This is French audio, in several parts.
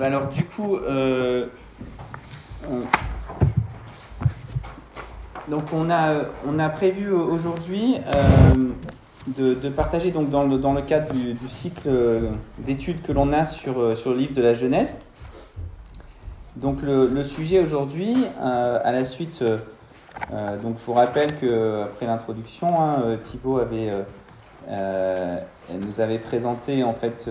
Alors du coup, donc on a prévu aujourd'hui de partager donc dans le cadre du cycle d'études que l'on a sur le livre de la Genèse. Donc le sujet aujourd'hui, à la suite, donc je vous rappelle que après l'introduction, Thibaut nous avait présenté en fait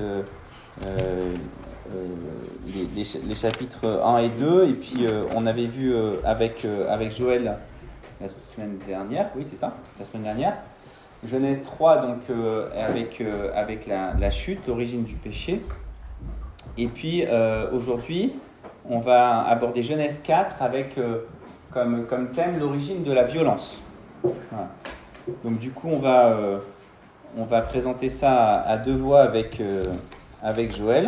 les chapitres 1 et 2, et puis on avait vu avec Joël la semaine dernière, oui c'est ça, la semaine dernière, Genèse 3, donc avec la chute, l'origine du péché. Et puis aujourd'hui, on va aborder Genèse 4 avec comme thème l'origine de la violence. Voilà. Donc du coup, on va présenter ça à deux voix avec Joël.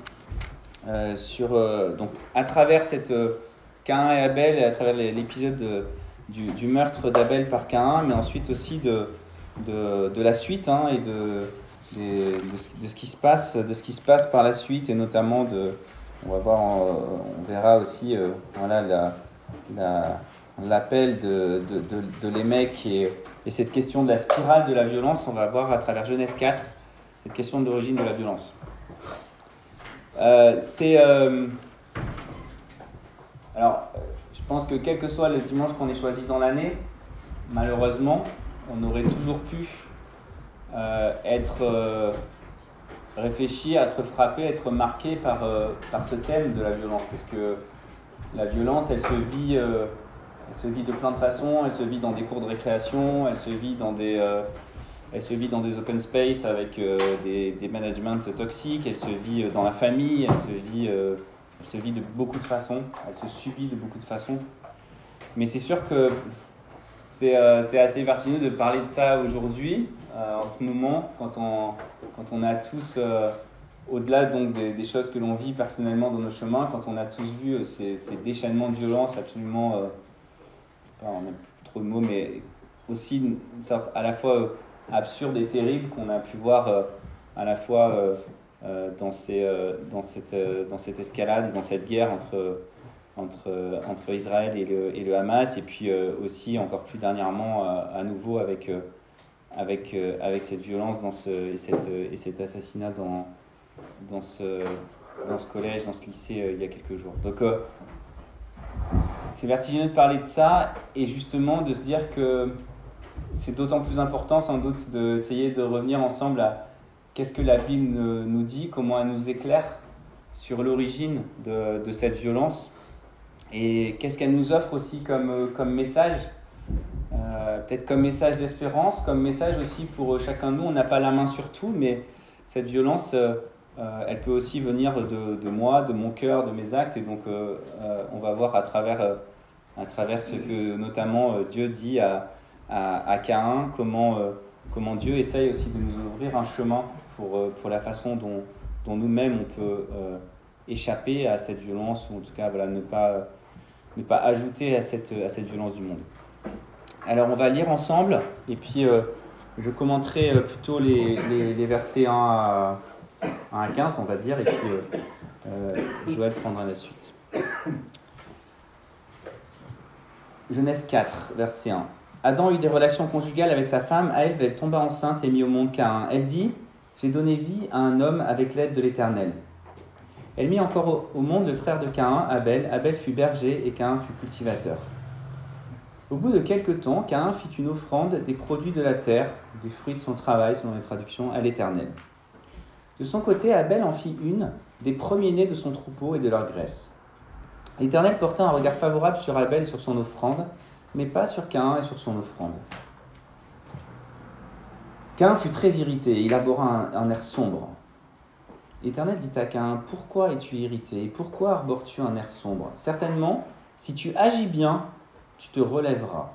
Donc à travers cette Caïn et Abel, et à travers l'épisode du meurtre d'Abel par Caïn, mais ensuite aussi de la suite, et de ce qui se passe par la suite, et notamment on verra aussi l'appel de Lémec et cette question de la spirale de la violence. On va voir à travers Genèse 4 cette question de l'origine de la violence. Alors, je pense que quel que soit le dimanche qu'on ait choisi dans l'année, malheureusement, on aurait toujours pu être réfléchi, être frappé, être marqué par ce thème de la violence, parce que la violence, elle se vit de plein de façons. Elle se vit dans des cours de récréation, elle se vit dans des open space avec des managements toxiques, elle se vit dans la famille, elle se vit de beaucoup de façons, elle se subit de beaucoup de façons. Mais c'est sûr que c'est assez vertigineux de parler de ça aujourd'hui, en ce moment, quand on a tous, au-delà donc des choses que l'on vit personnellement dans nos chemins, quand on a tous vu ces déchaînements de violence absolument, on n'a plus trop de mots, mais aussi une sorte à la fois absurde et terrible qu'on a pu voir à la fois dans cette escalade, dans cette guerre entre Israël et le Hamas, et puis aussi encore plus dernièrement à nouveau avec cette violence et cet assassinat dans ce collège, dans ce lycée il y a quelques jours. Donc c'est vertigineux de parler de ça, et justement de se dire que c'est d'autant plus important sans doute d'essayer de revenir ensemble à qu'est-ce que la Bible nous dit, comment elle nous éclaire sur l'origine de cette violence, et qu'est-ce qu'elle nous offre aussi comme message, peut-être comme message d'espérance, comme message aussi pour chacun de nous. On n'a pas la main sur tout, mais cette violence, elle peut aussi venir de moi, de mon cœur, de mes actes, et donc on va voir à travers ce que notamment Dieu dit à Caïn, comment Dieu essaye aussi de nous ouvrir un chemin pour la façon dont nous-mêmes on peut échapper à cette violence, ou en tout cas ne pas ajouter à cette violence du monde. Alors on va lire ensemble, et puis je commenterai plutôt les versets 1 à 15, on va dire, et puis Joël prendra la suite. Genèse 4, verset 1. Adam eut des relations conjugales avec sa femme, à elle tomba enceinte et mit au monde Caïn. Elle dit : j'ai donné vie à un homme avec l'aide de l'Éternel. Elle mit encore au monde le frère de Caïn, Abel. Abel fut berger et Caïn fut cultivateur. Au bout de quelque temps, Caïn fit une offrande des produits de la terre, du fruit de son travail, selon les traductions, à l'Éternel. De son côté, Abel en fit une des premiers-nés de son troupeau et de leur graisse. L'Éternel porta un regard favorable sur Abel et sur son offrande, mais pas sur Caïn et sur son offrande. Caïn fut très irrité, et il arbora un air sombre. L'Éternel dit à Caïn : pourquoi es-tu irrité, et pourquoi arbores-tu un air sombre ? Certainement, si tu agis bien, tu te relèveras.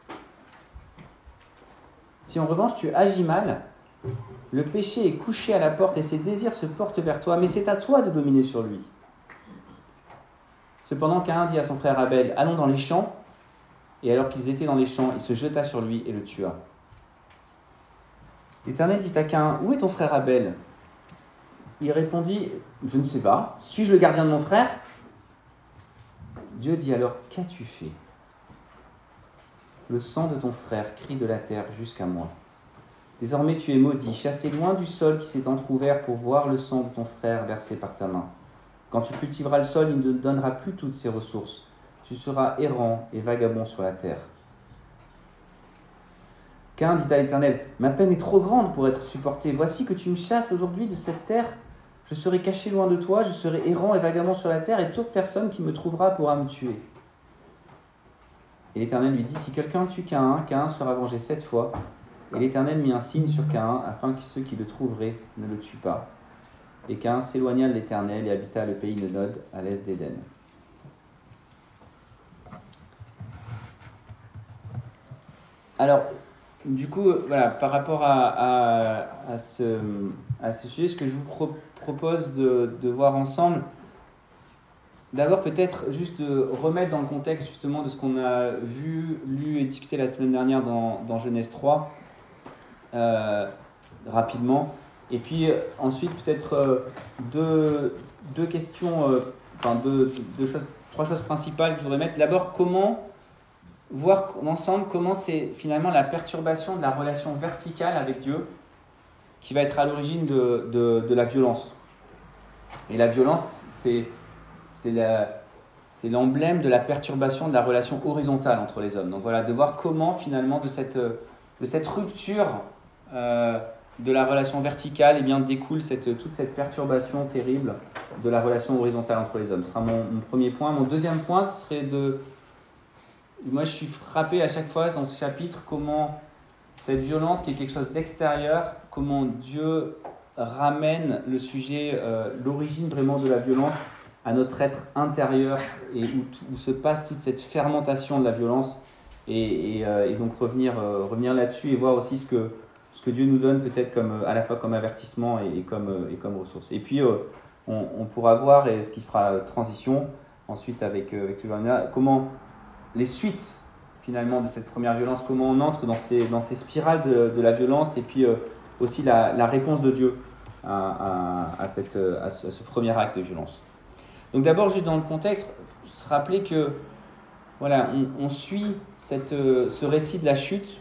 Si en revanche tu agis mal, le péché est couché à la porte et ses désirs se portent vers toi, mais c'est à toi de dominer sur lui. Cependant, Caïn dit à son frère Abel : allons dans les champs. Et alors qu'ils étaient dans les champs, il se jeta sur lui et le tua. L'Éternel dit à Caïn : où est ton frère Abel ? il répondit, je ne sais pas, suis-je le gardien de mon frère ? Dieu dit alors, qu'as-tu fait ? Le sang de ton frère crie de la terre jusqu'à moi. Désormais tu es maudit, chassé loin du sol qui s'est entrouvert pour boire le sang de ton frère versé par ta main. Quand tu cultiveras le sol, il ne te donnera plus toutes ses ressources. Tu seras errant et vagabond sur la terre. Caïn dit à l'Éternel, ma peine est trop grande pour être supportée. Voici que tu me chasses aujourd'hui de cette terre. Je serai caché loin de toi, je serai errant et vagabond sur la terre, et toute personne qui me trouvera pourra me tuer. Et l'Éternel lui dit, si quelqu'un tue Caïn, Caïn sera vengé 7 fois. Et l'Éternel mit un signe sur Caïn, afin que ceux qui le trouveraient ne le tuent pas. Et Caïn s'éloigna de l'Éternel et habita le pays de Nod, à l'est d'Éden. Alors, du coup, voilà, par rapport à ce sujet, ce que je vous propose de voir ensemble, d'abord peut-être juste de remettre dans le contexte justement de ce qu'on a vu, lu et discuté la semaine dernière dans Genèse 3, rapidement. Et puis ensuite peut-être deux questions, trois choses principales que je voudrais mettre. D'abord, voir ensemble comment c'est finalement la perturbation de la relation verticale avec Dieu qui va être à l'origine de la violence. Et la violence, c'est l'emblème de la perturbation de la relation horizontale entre les hommes. Donc voilà, de voir comment finalement de cette rupture de la relation verticale, eh bien, découle toute cette perturbation terrible de la relation horizontale entre les hommes. Ce sera mon premier point. Mon deuxième point, ce serait moi, je suis frappé à chaque fois dans ce chapitre comment cette violence, qui est quelque chose d'extérieur, comment Dieu ramène le sujet, l'origine vraiment de la violence à notre être intérieur et où se passe toute cette fermentation de la violence et donc revenir là-dessus et voir aussi ce que Dieu nous donne peut-être à la fois comme avertissement et comme ressource. Et puis on pourra voir, et ce qui fera transition ensuite avec Giovanna, comment les suites finalement de cette première violence, comment on entre dans ces spirales de la violence et puis aussi la réponse de Dieu à ce premier acte de violence. Donc d'abord, juste dans le contexte, se rappeler que voilà, on suit ce récit de la chute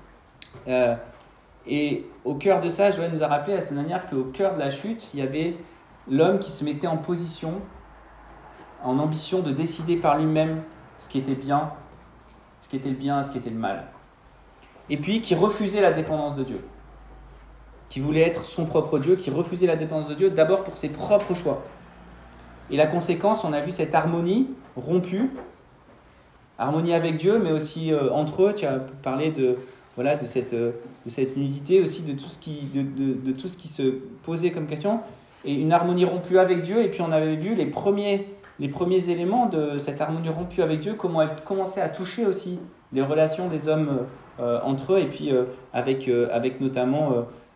et au cœur de ça, Joël nous a rappelé la semaine dernière qu'au cœur de la chute, il y avait l'homme qui se mettait en position, en ambition de décider par lui-même ce qui était bien, ce qui était le bien et ce qui était le mal. Et puis qui refusait la dépendance de Dieu, qui voulait être son propre Dieu, qui refusait la dépendance de Dieu d'abord pour ses propres choix. Et la conséquence, on a vu cette harmonie rompue, harmonie avec Dieu, mais aussi entre eux. Tu as parlé de cette nudité, aussi de tout ce qui se posait comme question, et une harmonie rompue avec Dieu. Et puis on avait vu les premiers éléments de cette harmonie rompue avec Dieu, comment elle commençait à toucher aussi les relations des hommes entre eux, et puis avec notamment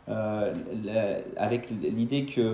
avec l'idée que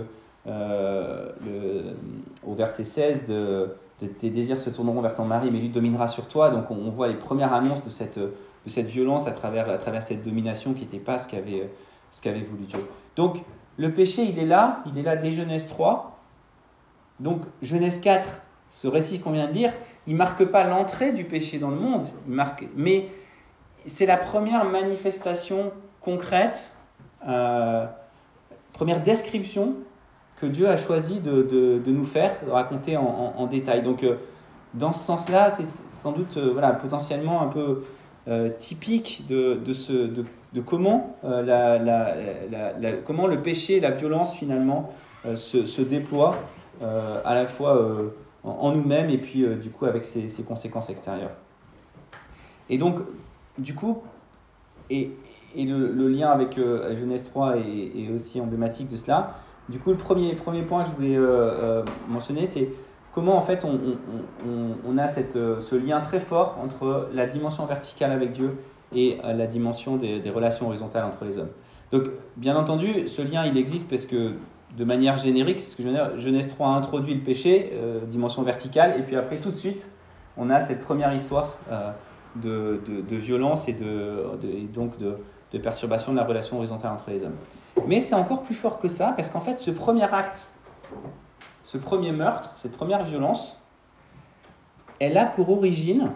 au verset 16 tes désirs se tourneront vers ton mari, mais lui dominera sur toi. Donc on voit les premières annonces de cette violence à travers cette domination qui n'était pas ce qu'avait voulu Dieu. Donc le péché, il est là dès Genèse 3. Donc Genèse 4, ce récit qu'on vient de lire, il ne marque pas l'entrée du péché dans le monde, mais c'est la première manifestation concrète, première description que Dieu a choisi de nous faire, de raconter en détail. Donc dans ce sens-là, c'est sans doute potentiellement un peu typique de comment, comment le péché, la violence finalement se déploie à la fois en nous-mêmes et puis du coup avec ses conséquences extérieures. Et donc du coup, et le lien avec Genèse 3 est aussi emblématique de cela. Du coup, le premier point que je voulais mentionner, c'est comment en fait on a ce lien très fort entre la dimension verticale avec Dieu et la dimension des relations horizontales entre les hommes. Donc, bien entendu, ce lien il existe parce que de manière générique, c'est ce que je veux dire, Genèse 3 a introduit le péché, dimension verticale, et puis après tout de suite, on a cette première histoire de violence et donc de de perturbation de la relation horizontale entre les hommes. Mais c'est encore plus fort que ça, parce qu'en fait, ce premier acte, ce premier meurtre, cette première violence, elle a pour origine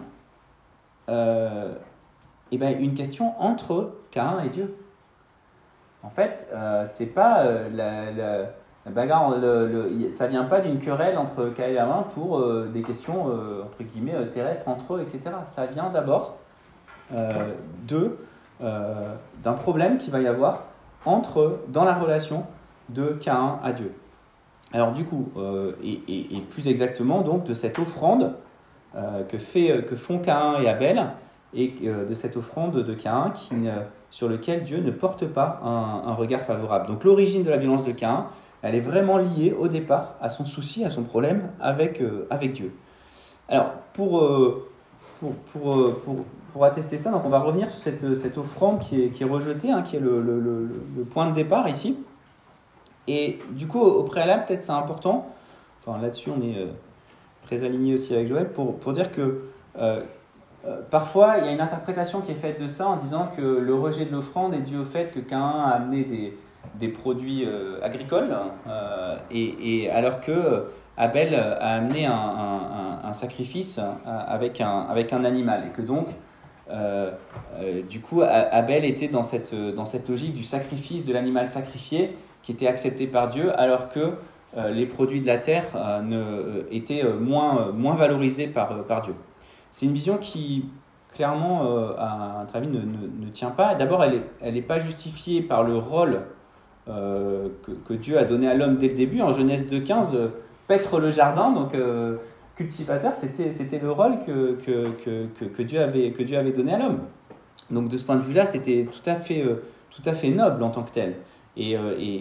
une question entre Caïn et Dieu. En fait, c'est pas la bagarre, ça vient pas d'une querelle entre Caïn et Abel pour des questions entre guillemets terrestres entre eux, etc. Ça vient d'abord d'un problème qu'il va y avoir dans la relation de Caïn à Dieu. Alors du coup, et plus exactement donc de cette offrande que font Caïn et Abel, et de cette offrande de Caïn sur lequel Dieu ne porte pas un regard favorable. Donc l'origine de la violence de Caïn, elle est vraiment liée au départ à son souci, à son problème avec Dieu. Alors pour attester ça, donc on va revenir sur cette offrande qui est rejetée, qui est le point de départ ici. Et du coup, au préalable, peut-être c'est important, enfin là-dessus on est très aligné aussi avec Joël, pour dire que parfois il y a une interprétation qui est faite de ça en disant que le rejet de l'offrande est dû au fait que Caïn a amené des produits agricoles, et alors que Abel a amené un sacrifice avec un animal, et que donc du coup Abel était dans cette logique du sacrifice de l'animal sacrifié qui était accepté par Dieu, alors que les produits de la terre étaient moins valorisés par Dieu. C'est une vision qui, clairement, à notre avis, ne tient pas. D'abord, elle n'est pas justifiée par le rôle que Dieu a donné à l'homme dès le début. En Genèse 2,15, paître le jardin, donc cultivateur, c'était le rôle que Dieu avait donné à l'homme. Donc de ce point de vue-là, c'était tout à fait noble en tant que tel, et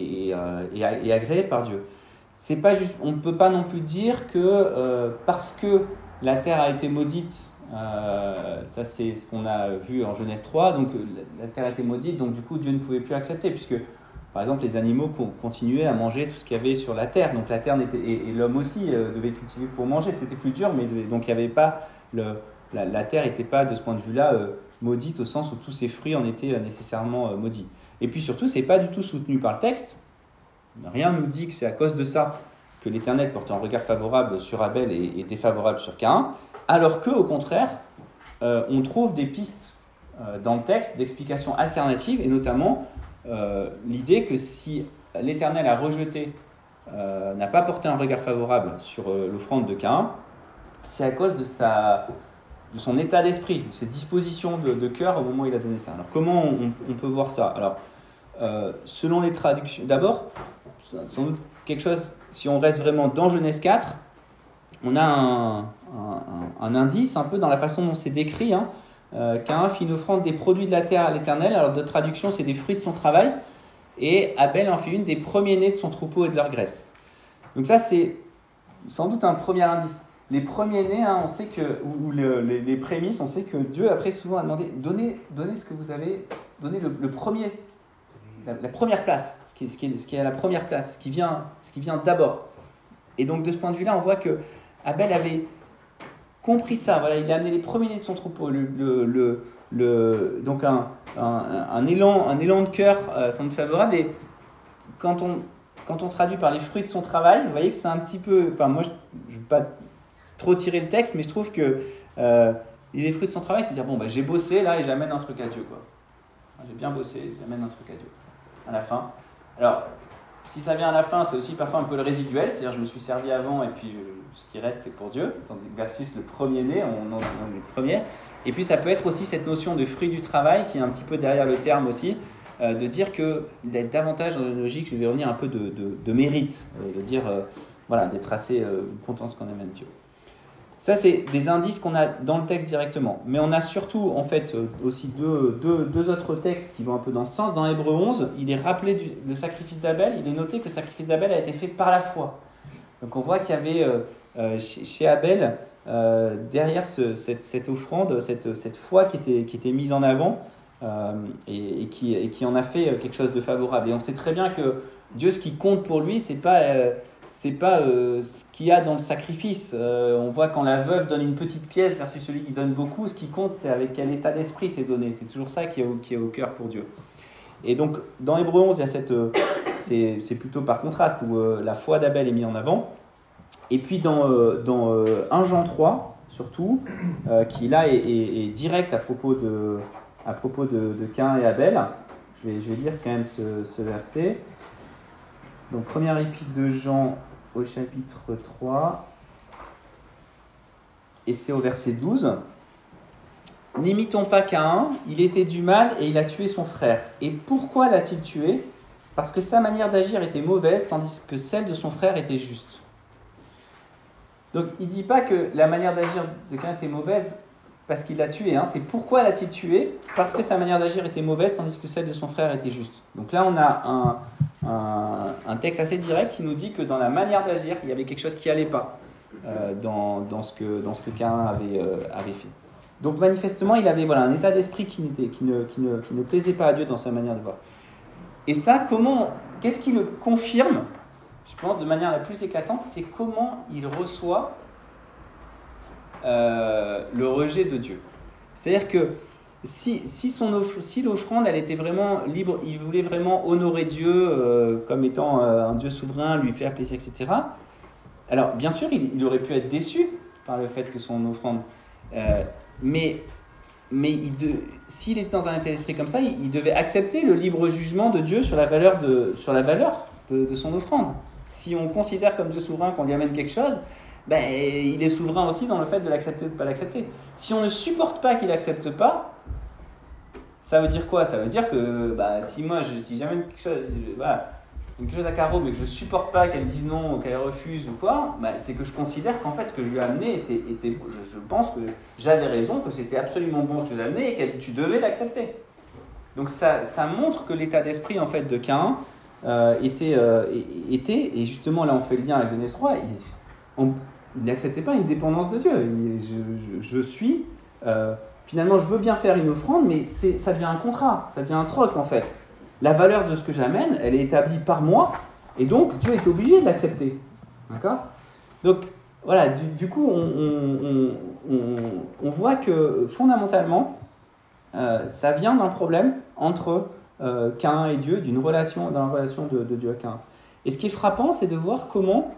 agréé par Dieu. C'est pas juste, on ne peut pas non plus dire que parce que la terre a été maudite, ça c'est ce qu'on a vu en Genèse 3, donc la terre a été maudite, donc du coup Dieu ne pouvait plus accepter, puisque par exemple les animaux continuaient à manger tout ce qu'il y avait sur la terre, donc la terre et l'homme aussi devait cultiver pour manger, c'était plus dur, mais donc il n'y avait pas, la terre n'était pas de ce point de vue-là maudite au sens où tous ses fruits en étaient nécessairement maudits. Et puis surtout, c'est pas du tout soutenu par le texte. Rien ne nous dit que c'est à cause de ça que l'Éternel porte un regard favorable sur Abel et défavorable sur Caïn, alors qu'au contraire, on trouve des pistes dans le texte d'explications alternatives, et notamment l'idée que si l'Éternel a rejeté, n'a pas porté un regard favorable sur l'offrande de Caïn, c'est à cause de son état d'esprit, de ses dispositions de cœur au moment où il a donné ça. Alors comment on peut voir ça ? Alors, selon les traductions, d'abord, sans doute quelque chose, si on reste vraiment dans Genèse 4, on a un indice un peu dans la façon dont c'est décrit. Caïn fit une offrande des produits de la terre à l'Éternel. Alors d'autres traductions, c'est des fruits de son travail. Et Abel en fit une des premiers-nés de son troupeau et de leur graisse. Donc ça, c'est sans doute un premier indice. Les premiers-nés, on sait que, ou les prémices, on sait que Dieu après souvent a demandé donnez ce que vous avez, donnez le premier, la première place, ce qui est à la première place, ce qui vient d'abord. Et donc de ce point de vue-là, on voit que Abel avait compris ça. Voilà, il a amené les premiers-nés de son troupeau, donc un élan de cœur sans doute favorable. Et quand on traduit par les fruits de son travail, vous voyez que c'est un petit peu, enfin moi je ne vais pas trop tirer le texte, mais je trouve que les fruits de son travail, c'est dire bon j'ai bossé là et j'amène un truc à Dieu, quoi. J'ai bien bossé, j'amène un truc à Dieu à la fin. Alors si ça vient à la fin, c'est aussi parfois un peu le résiduel, c'est-à-dire je me suis servi avant et puis ce qui reste c'est pour Dieu, versus le premier-né, on est le premier. Et puis ça peut être aussi cette notion de fruit du travail qui est un petit peu derrière le terme aussi, de dire que d'être davantage dans une logique, je vais revenir un peu de mérite, de dire d'être assez content de ce qu'on amène Dieu. Ça, c'est des indices qu'on a dans le texte directement. Mais on a surtout, en fait, aussi deux autres textes qui vont un peu dans ce sens. Dans Hébreux 11, il est rappelé le sacrifice d'Abel. Il est noté que le sacrifice d'Abel a été fait par la foi. Donc on voit qu'il y avait chez Abel, derrière cette offrande, cette foi qui était mise en avant et qui en a fait quelque chose de favorable. Et on sait très bien que Dieu, ce qui compte pour lui, c'est pas c'est pas ce qu'il y a dans le sacrifice. On voit quand la veuve donne une petite pièce versus celui qui donne beaucoup, ce qui compte, c'est avec quel état d'esprit c'est donné. C'est toujours ça qui est au cœur pour Dieu. Et donc, dans Hébreux 11, il y a cette, c'est plutôt par contraste, où la foi d'Abel est mise en avant. Et puis, dans 1 Jean 3, surtout, qui là est direct à propos de Caïn et Abel. Je vais lire quand même ce verset. Donc, première épître de Jean au chapitre 3, et c'est au verset 12. « N'imitons pas Caïn, il était du mal et il a tué son frère. Et pourquoi l'a-t-il tué ? Parce que sa manière d'agir était mauvaise, tandis que celle de son frère était juste. » Donc, il ne dit pas que la manière d'agir de Caïn était mauvaise parce qu'il l'a tué. C'est pourquoi l'a-t-il tué ? Parce que sa manière d'agir était mauvaise, tandis que celle de son frère était juste. Donc là, on a un texte assez direct qui nous dit que dans la manière d'agir, il y avait quelque chose qui n'allait pas dans ce que Caïn avait fait. Donc manifestement, il avait un état d'esprit qui ne plaisait pas à Dieu dans sa manière de voir. Et ça, qu'est-ce qui le confirme ? Je pense de manière la plus éclatante, c'est comment il reçoit le rejet de Dieu. C'est-à-dire que si l'offrande, elle était vraiment libre, il voulait vraiment honorer Dieu comme étant un Dieu souverain, lui faire plaisir, etc. Alors, bien sûr, il aurait pu être déçu par le fait que son offrande... mais s'il était dans un état d'esprit comme ça, il devait accepter le libre jugement de Dieu sur la valeur de son offrande. Si on considère comme Dieu souverain qu'on lui amène quelque chose, il est souverain aussi dans le fait de l'accepter ou de ne pas l'accepter. Si on ne supporte pas qu'il n'accepte pas, ça veut dire quoi ? Ça veut dire que si j'amène quelque chose à Caro, mais que je ne supporte pas qu'elle dise non ou qu'elle refuse ou quoi, c'est que je considère qu'en fait ce que je lui ai amené je pense que j'avais raison, que c'était absolument bon ce que je lui ai amené et que tu devais l'accepter. Donc ça montre que l'état d'esprit en fait de Caïn était, et justement là on fait le lien avec Genèse 3, il n'acceptait pas une dépendance de Dieu. Je suis, finalement je veux bien faire une offrande, mais ça devient un contrat, ça devient un troc en fait. La valeur de ce que j'amène, elle est établie par moi, et donc Dieu est obligé de l'accepter. D'accord ? Donc voilà, du coup on voit que fondamentalement, ça vient d'un problème entre Caïn et Dieu, dans la relation de Dieu à Caïn. Et ce qui est frappant, c'est de voir comment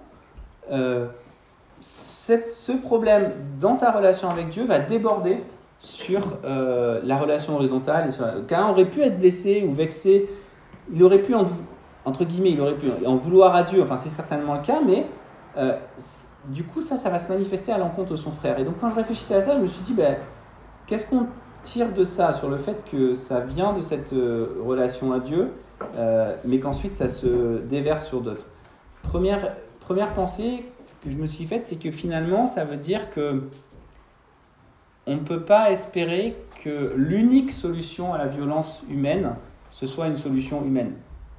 ce problème dans sa relation avec Dieu va déborder sur la relation horizontale. Caïn aurait pu être blessé ou vexé, il aurait pu, entre guillemets, il aurait pu en vouloir à Dieu, enfin c'est certainement le cas, mais du coup ça va se manifester à l'encontre de son frère. Et donc quand je réfléchissais à ça, je me suis dit, qu'est-ce qu'on tire de ça, sur le fait que ça vient de cette relation à Dieu, mais qu'ensuite ça se déverse sur d'autres. Première pensée que je me suis faite, c'est que finalement ça veut dire que on ne peut pas espérer que l'unique solution à la violence humaine, ce soit une solution humaine.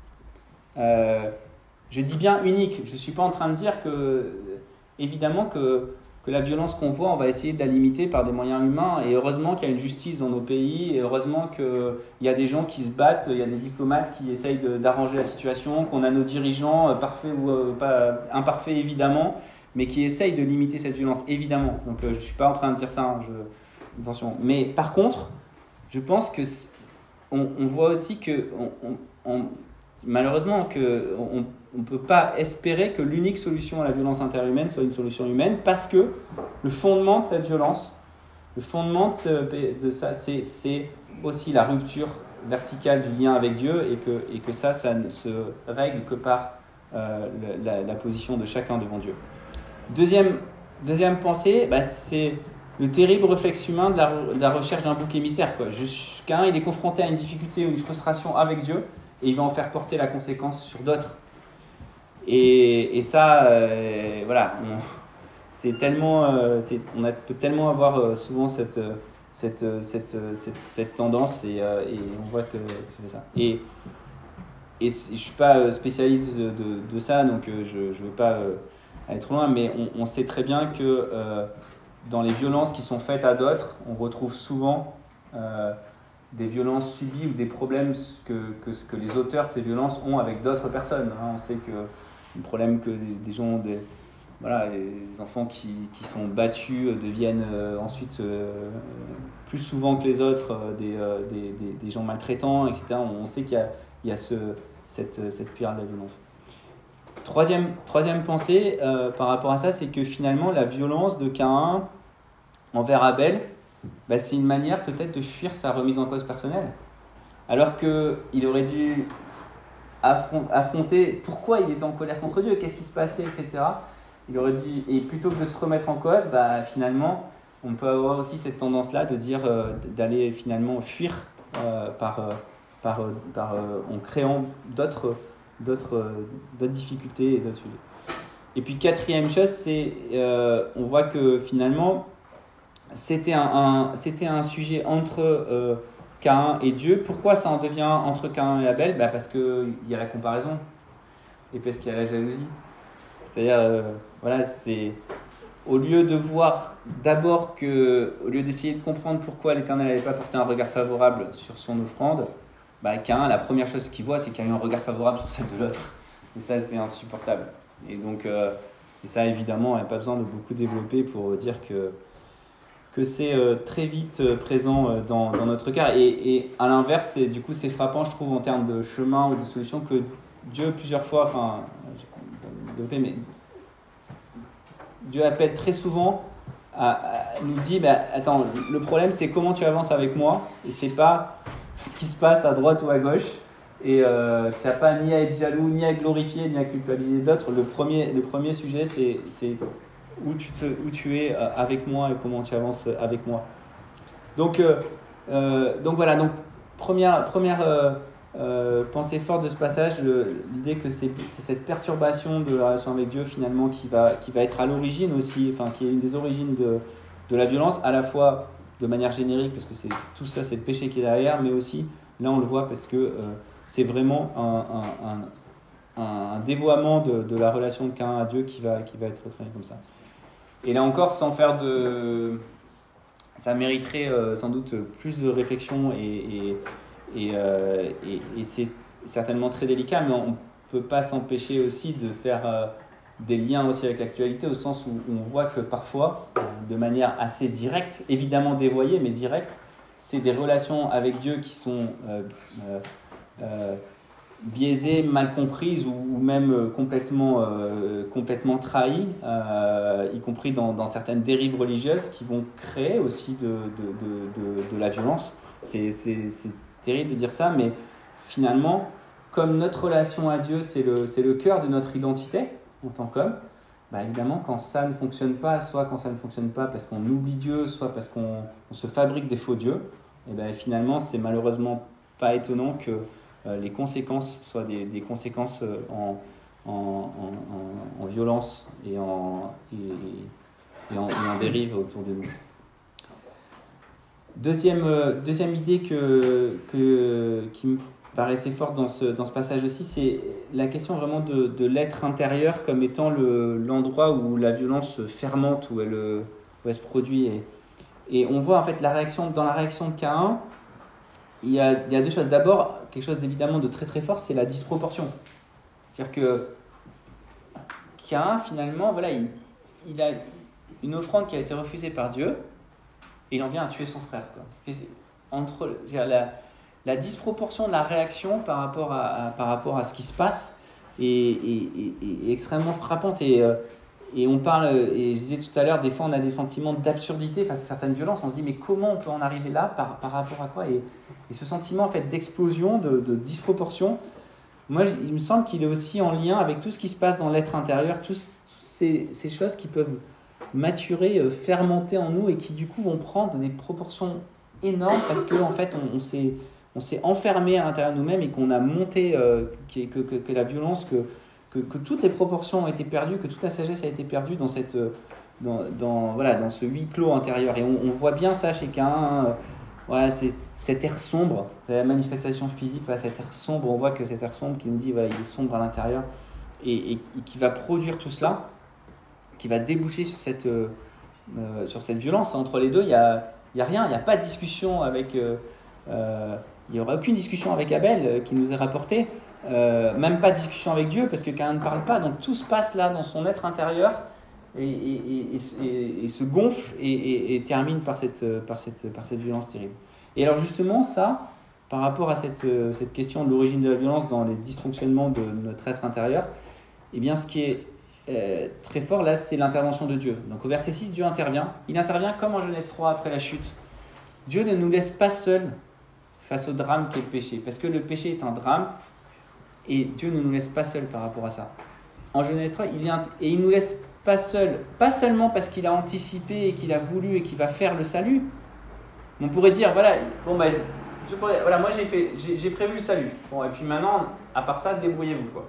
Je dis bien unique, je ne suis pas en train de dire évidemment que la violence qu'on voit, on va essayer de la limiter par des moyens humains, et heureusement qu'il y a une justice dans nos pays, et heureusement qu'il y a des gens qui se battent, il y a des diplomates qui essayent d'arranger la situation, qu'on a nos dirigeants, parfaits ou pas, imparfaits évidemment, mais qui essayent de limiter cette violence, évidemment. Donc je ne suis pas en train de dire ça, attention. Mais par contre, je pense qu'on voit aussi que, malheureusement, qu'on ne peut pas espérer que l'unique solution à la violence interhumaine soit une solution humaine, parce que le fondement de cette violence, le fondement de ça, c'est aussi la rupture verticale du lien avec Dieu, et que ça ne se règle que par la position de chacun devant Dieu. Deuxième pensée, c'est le terrible réflexe humain de la recherche d'un bouc émissaire. Chacun, il est confronté à une difficulté ou une frustration avec Dieu, et il va en faire porter la conséquence sur d'autres. Et ça, voilà, c'est tellement, on peut tellement avoir souvent cette tendance, et on voit que c'est ça. Et je ne suis pas spécialiste de ça, donc je ne veux pas aller trop loin, mais on sait très bien que dans les violences qui sont faites à d'autres, on retrouve souvent des violences subies ou des problèmes que les auteurs de ces violences ont avec d'autres personnes. On sait que le problème que des gens, voilà, les enfants qui sont battus deviennent ensuite plus souvent que les autres des gens maltraitants, etc. On sait qu'il y a cette spirale de la violence. Troisième pensée par rapport à ça, c'est que finalement la violence de Caïn envers Abel, c'est une manière peut-être de fuir sa remise en cause personnelle. Alors qu'il aurait dû affronter pourquoi il était en colère contre Dieu, qu'est-ce qui se passait, etc. Il aurait dû, et plutôt que de se remettre en cause, finalement, on peut avoir aussi cette tendance-là de dire d'aller finalement fuir en créant d'autres difficultés et d'autres sujets. Et puis quatrième chose, c'est on voit que finalement c'était un sujet entre Caïn et Dieu. Pourquoi ça en devient entre Caïn et Abel ? Parce qu'il y a la comparaison et parce qu'il y a la jalousie. C'est-à-dire, c'est au lieu de voir d'abord au lieu d'essayer de comprendre pourquoi l'Éternel n'avait pas porté un regard favorable sur son offrande, Caïn, la première chose qu'il voit, c'est qu'il y a eu un regard favorable sur celle de l'autre. Et ça, c'est insupportable. Et donc, et ça, évidemment, il n'y a pas besoin de beaucoup développer pour dire que c'est très vite présent dans notre cœur. Et à l'inverse, c'est frappant, je trouve, en termes de chemin ou de solution, que Dieu, plusieurs fois, mais Dieu appelle très souvent, nous dit, attends, le problème, c'est comment tu avances avec moi, et c'est pas ce qui se passe à droite ou à gauche. Et tu n'as pas ni à être jaloux, ni à glorifier, ni à culpabiliser d'autres. Le premier sujet, c'est où tu es avec moi et comment tu avances avec moi. Donc voilà, première pensée forte de ce passage, l'idée que c'est cette perturbation de la relation avec Dieu finalement qui va être à l'origine aussi, qui est une des origines de la violence, à la fois de manière générique, parce que tout ça c'est le péché qui est derrière, mais aussi, là on le voit parce que c'est vraiment un dévoiement de la relation de Caïn à Dieu qui va être traité comme ça. Et là encore, sans faire ça mériterait sans doute plus de réflexion et c'est certainement très délicat, mais on ne peut pas s'empêcher aussi de faire des liens aussi avec l'actualité, au sens où on voit que parfois, de manière assez directe, évidemment dévoyée, mais directe, c'est des relations avec Dieu qui sont biaisées, mal comprises ou même complètement trahies, y compris dans certaines dérives religieuses qui vont créer aussi de la violence. C'est terrible de dire ça, mais finalement, comme notre relation à Dieu, c'est le cœur de notre identité en tant qu'homme, évidemment, quand ça ne fonctionne pas, soit quand ça ne fonctionne pas parce qu'on oublie Dieu, soit parce qu'on se fabrique des faux dieux, et finalement, c'est malheureusement pas étonnant que les conséquences soient des conséquences en violence et en dérive autour de nous. Deuxième idée qui me paraissait forte dans ce passage aussi, c'est la question vraiment de l'être intérieur comme étant l'endroit où la violence fermente, où elle se produit. Et on voit en fait dans la réaction de Caïn, il y a deux choses. D'abord, quelque chose d'évidemment de très très fort, c'est la disproportion. C'est-à-dire que Caïn, finalement, il a une offrande qui a été refusée par Dieu, et il en vient à tuer son frère. Entre la disproportion de la réaction par rapport à ce qui se passe est extrêmement frappante. Et on parle, et je disais tout à l'heure, des fois on a des sentiments d'absurdité face à certaines violences. On se dit, mais comment on peut en arriver là par rapport à quoi ? Et ce sentiment en fait, d'explosion, de disproportion, moi il me semble qu'il est aussi en lien avec tout ce qui se passe dans l'être intérieur, toutes ces choses qui peuvent maturer, fermenter en nous et qui du coup vont prendre des proportions énormes parce que en fait on s'est enfermé à l'intérieur de nous-mêmes et qu'on a monté que la violence, que toutes les proportions ont été perdues, que toute la sagesse a été perdue dans ce huis clos intérieur. Et on voit bien ça chez Caïn, c'est cet air sombre, la manifestation physique, cet air sombre, on voit que cet air sombre qui nous dit il est sombre à l'intérieur et qui va produire tout cela, qui va déboucher sur cette violence. Entre les deux, il n'y a rien, il n'y a pas de discussion avec... il n'y aura aucune discussion avec Abel qui nous est rapportée. même pas de discussion avec Dieu parce que Caïn ne parle pas, donc tout se passe là dans son être intérieur et se gonfle et termine par cette violence terrible. Et alors justement ça, par rapport à cette question de l'origine de la violence dans les dysfonctionnements de notre être intérieur, eh bien ce qui est très fort là, c'est l'intervention de Dieu. Donc au verset 6, Dieu intervient. Il intervient comme en Genèse 3 après la chute. Dieu ne nous laisse pas seuls face au drame qu'est le péché, parce que le péché est un drame et Dieu ne nous laisse pas seuls par rapport à ça. En Genèse 3, il nous laisse pas seuls, pas seulement parce qu'il a anticipé et qu'il a voulu et qu'il va faire le salut. On pourrait dire, voilà, moi j'ai prévu le salut. Bon, et puis maintenant, à part ça, débrouillez-vous, quoi.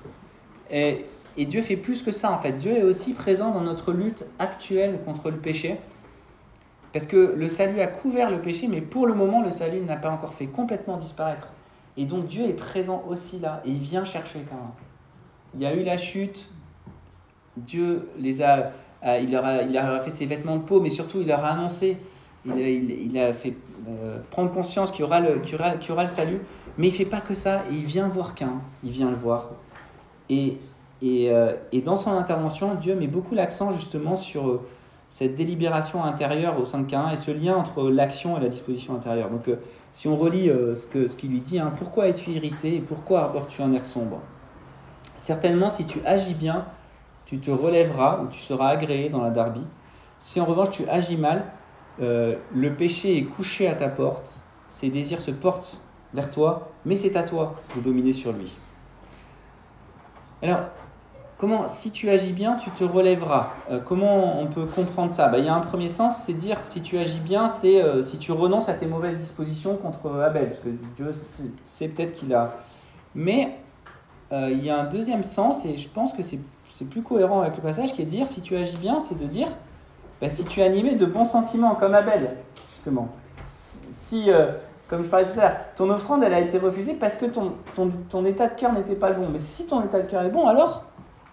Et Dieu fait plus que ça, en fait. Dieu est aussi présent dans notre lutte actuelle contre le péché. Parce que le salut a couvert le péché, mais pour le moment, le salut n'a pas encore fait complètement disparaître. Et donc Dieu est présent aussi là, et il vient chercher quand même. Il y a eu la chute, Dieu il leur a fait ses vêtements de peau, mais surtout il leur a annoncé, il a fait prendre conscience qu'il y aura le salut, mais il ne fait pas que ça, et il vient voir Caïn, il vient le voir. Et dans son intervention, Dieu met beaucoup l'accent justement sur cette délibération intérieure au sein de Caïn et ce lien entre l'action et la disposition intérieure. Donc si on relit ce qu'il lui dit, hein, pourquoi es-tu irrité et pourquoi arbores-tu un air sombre ? Certainement, si tu agis bien, tu te relèveras ou tu seras agréé dans la Darby. Si en revanche tu agis mal, le péché est couché à ta porte, ses désirs se portent vers toi, mais c'est à toi de dominer sur lui. Alors, si tu agis bien, tu te relèveras. Comment on peut comprendre ça ? Il y a un premier sens, c'est dire si tu agis bien, c'est si tu renonces à tes mauvaises dispositions contre Abel, parce que Dieu sait peut-être qu'il a. Mais il y a un deuxième sens, et je pense que c'est plus cohérent avec le passage, qui est de dire si tu agis bien, c'est de dire si tu es animé de bons sentiments comme Abel, justement. Si comme je parlais tout à l'heure, ton offrande elle a été refusée parce que ton état de cœur n'était pas le bon. Mais si ton état de cœur est bon, alors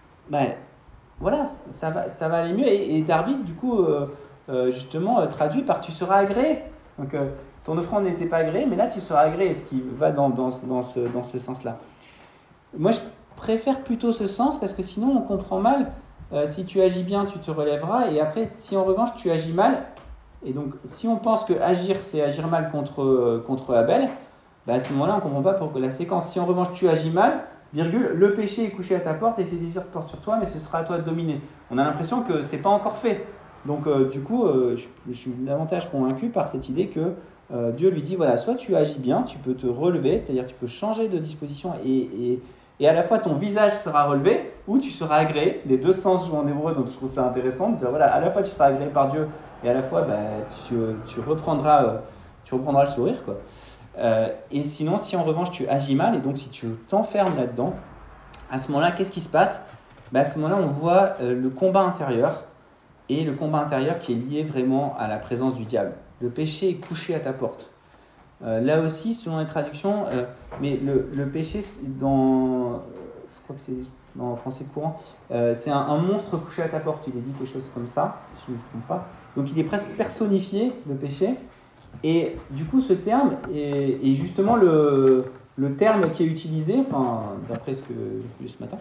voilà, ça va aller mieux. Et Darby, du coup, justement, traduit par tu seras agréé. Donc, ton offrande n'était pas agréée, mais là, tu seras agréé, ce qui va dans ce sens-là. Moi, je préfère plutôt ce sens parce que sinon, on comprend mal. Si tu agis bien, tu te relèveras. Et après, si en revanche, tu agis mal, et donc, si on pense que agir, c'est agir mal contre Abel, à ce moment-là, on ne comprend pas pourquoi la séquence. Si en revanche, tu agis mal, le péché est couché à ta porte et ses désirs portent sur toi, mais ce sera à toi de dominer. On a l'impression que ce n'est pas encore fait. Donc, du coup, je suis davantage convaincu par cette idée que Dieu lui dit, voilà, soit tu agis bien, tu peux te relever, c'est-à-dire tu peux changer de disposition et à la fois ton visage sera relevé ou tu seras agréé. Les deux sens jouent en hébreu, donc je trouve ça intéressant de dire, voilà, à la fois tu seras agréé par Dieu et à la fois tu reprendras le sourire, quoi. Et sinon, si en revanche tu agis mal, et donc si tu t'enfermes là-dedans, à ce moment-là, qu'est-ce qui se passe ? À ce moment-là, on voit le combat intérieur, et le combat intérieur qui est lié vraiment à la présence du diable. Le péché est couché à ta porte. Là aussi, selon les traductions, mais le péché, je crois que c'est dans le français courant, c'est un monstre couché à ta porte. Il est dit quelque chose comme ça, si je ne me trompe pas. Donc il est presque personnifié, le péché. Et du coup, ce terme est justement le terme qui est utilisé, enfin, d'après ce que j'ai lu ce matin,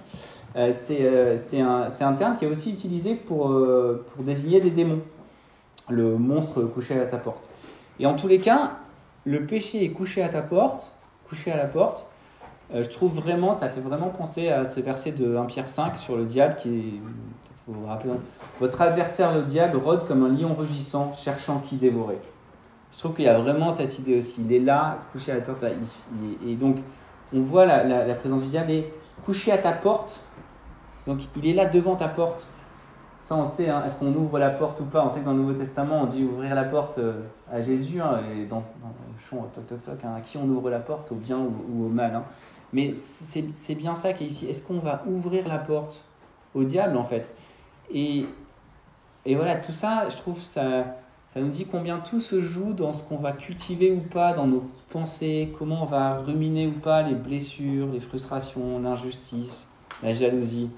c'est un terme qui est aussi utilisé pour désigner des démons, le monstre couché à ta porte. Et en tous les cas, le péché est couché à ta porte, couché à la porte. Je trouve vraiment, ça fait vraiment penser à ce verset de 1 Pierre 5 sur le diable qui est, peut-être vous vous rappelez, votre adversaire le diable rôde comme un lion rugissant, cherchant qui dévorer. Je trouve qu'il y a vraiment cette idée aussi. Il est là, couché à la porte, et donc on voit la présence du diable est couché à ta porte. Donc il est là devant ta porte. Ça on sait, hein, est-ce qu'on ouvre la porte ou pas ? On sait que dans le Nouveau Testament on dit ouvrir la porte à Jésus, hein, et dans le chant toc toc toc, hein, à qui on ouvre la porte, au bien ou au mal, hein. Mais c'est bien ça qui est ici. Est-ce qu'on va ouvrir la porte au diable en fait ? Et voilà, tout ça, je trouve ça nous dit combien tout se joue dans ce qu'on va cultiver ou pas dans nos pensées, comment on va ruminer ou pas les blessures, les frustrations, l'injustice, la jalousie.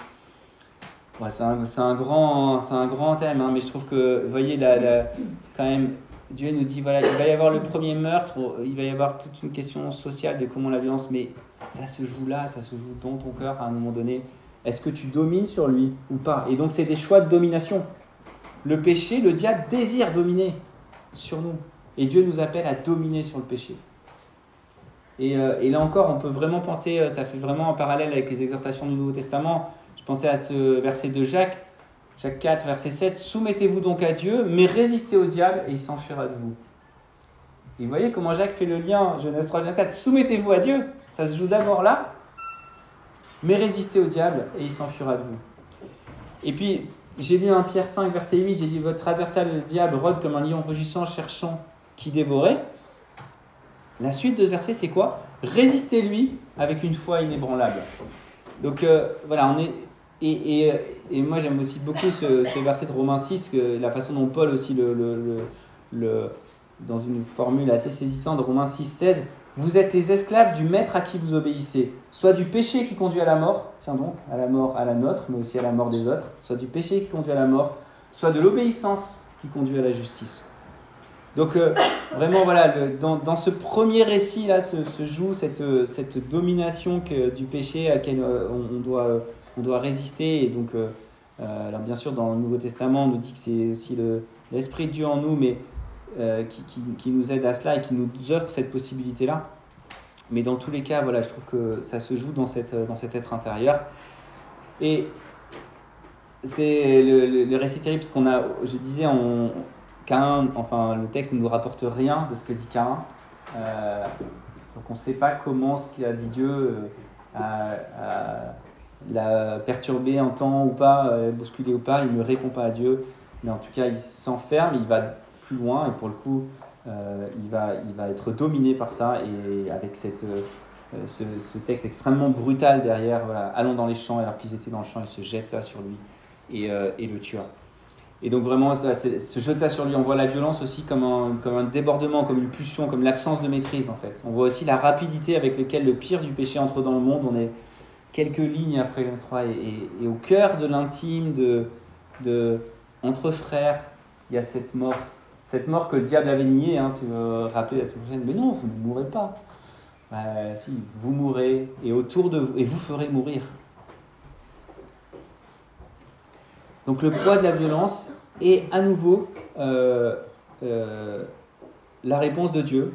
Ouais, c'est un grand thème, hein, mais je trouve que, vous voyez, quand même, Dieu nous dit, voilà, il va y avoir le premier meurtre, il va y avoir toute une question sociale de comment la violence, mais ça se joue là, ça se joue dans ton cœur à un moment donné. Est-ce que tu domines sur lui ou pas? Et donc c'est des choix de domination. Le péché, le diable désire dominer sur nous. Et Dieu nous appelle à dominer sur le péché. Et là encore, on peut vraiment penser, ça fait vraiment un parallèle avec les exhortations du Nouveau Testament. Je pensais à ce verset de Jacques 4, verset 7. « Soumettez-vous donc à Dieu, mais résistez au diable et il s'enfuira de vous. » Et vous voyez comment Jacques fait le lien, Genèse 3, Genèse 4. Soumettez-vous à Dieu, ça se joue d'abord là, mais résistez au diable et il s'enfuira de vous. Et puis, j'ai lu 1 Pierre 5, verset 8, j'ai dit « Votre adversaire, le diable, rôde comme un lion rugissant, cherchant qui dévorait. » La suite de ce verset, c'est quoi? Résistez-lui avec une foi inébranlable. Donc, voilà, on est... Et moi, j'aime aussi beaucoup ce verset de Romains 6, la façon dont Paul aussi, dans une formule assez saisissante de Romains 6, 16, « Vous êtes les esclaves du maître à qui vous obéissez, soit du péché qui conduit à la mort, tiens donc, à la mort à la nôtre, mais aussi à la mort des autres, soit du péché qui conduit à la mort, soit de l'obéissance qui conduit à la justice. » Donc, vraiment, voilà, dans ce premier récit-là se joue cette domination du péché à laquelle on doit résister. Et donc, alors bien sûr, dans le Nouveau Testament, on nous dit que c'est aussi l'Esprit de Dieu en nous, mais qui nous aide à cela et qui nous offre cette possibilité-là. Mais dans tous les cas, voilà, je trouve que ça se joue dans cet être intérieur. Et c'est le récit terrible, parce qu'on a, je disais, Caïn, enfin, le texte ne nous rapporte rien de ce que dit Caïn. Donc on ne sait pas comment ce qu'il a dit Dieu l'a perturbé un temps ou pas, bousculé ou pas. Il ne répond pas à Dieu. Mais en tout cas, il s'enferme, il va plus loin et pour le coup, il va être dominé par ça. Et avec ce texte extrêmement brutal derrière, voilà, allons dans les champs, alors qu'ils étaient dans le champ, il se jeta sur lui et le tua. Et donc vraiment, se jeta sur lui, on voit la violence aussi comme un débordement, comme une pulsion, comme l'absence de maîtrise en fait. On voit aussi la rapidité avec laquelle le pire du péché entre dans le monde. On est quelques lignes après le 3 et au cœur de l'intime, entre frères, il y a cette mort que le diable avait niée. Hein, tu veux rappeler la semaine prochaine, mais non, vous ne mourrez pas. Si, vous mourrez et autour de vous, et vous ferez mourir. Donc le poids de la violence est à nouveau la réponse de Dieu.